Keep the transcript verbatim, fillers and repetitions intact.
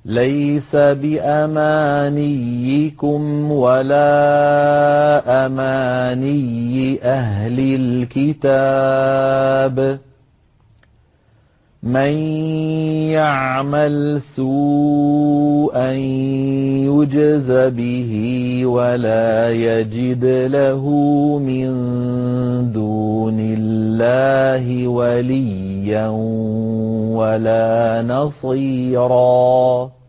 ليس بأمانيكم ولا أماني أهل الكتاب من يعمل سوءا يجز به ولا يجد له من دون الله وليا ولا نصيرا